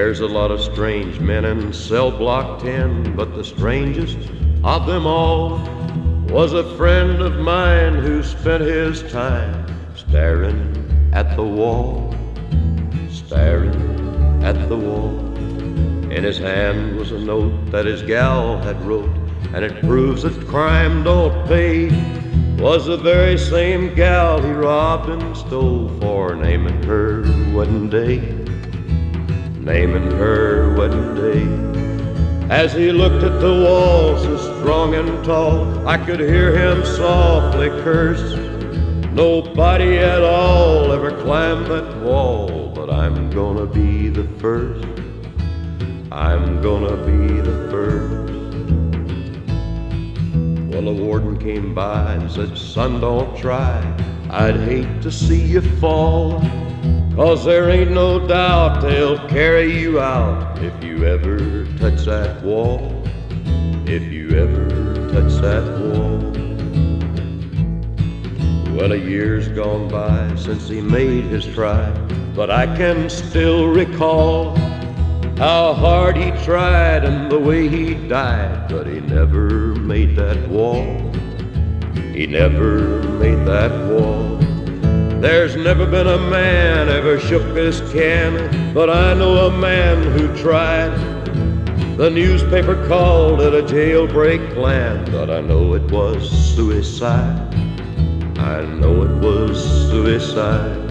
There's a lot of strange men in cell block 10, but the strangest of them all was a friend of mine who spent his time staring at the wall, staring at the wall. In his hand was a note that his gal had wrote, and it proves that crime don't pay. Was the very same gal he robbed and stole for naming her wedding day, naming her wedding day. As he looked at the wall so strong and tall, I could hear him softly curse. Nobody at all ever climbed that wall, but I'm gonna be the first. I'm gonna be the first. Well, the warden came by and said, son, don't try. I'd hate to see you fall, 'cause there ain't no doubt they'll carry you out if you ever touch that wall, if you ever touch that wall. Well, a year's gone by since he made his try, but I can still recall how hard he tried and the way he died, but he never made that wall. He never made that wall. There's never been a man ever shook this can, but I know a man who tried. The newspaper called it a jailbreak plan, but I know it was suicide. I know it was suicide.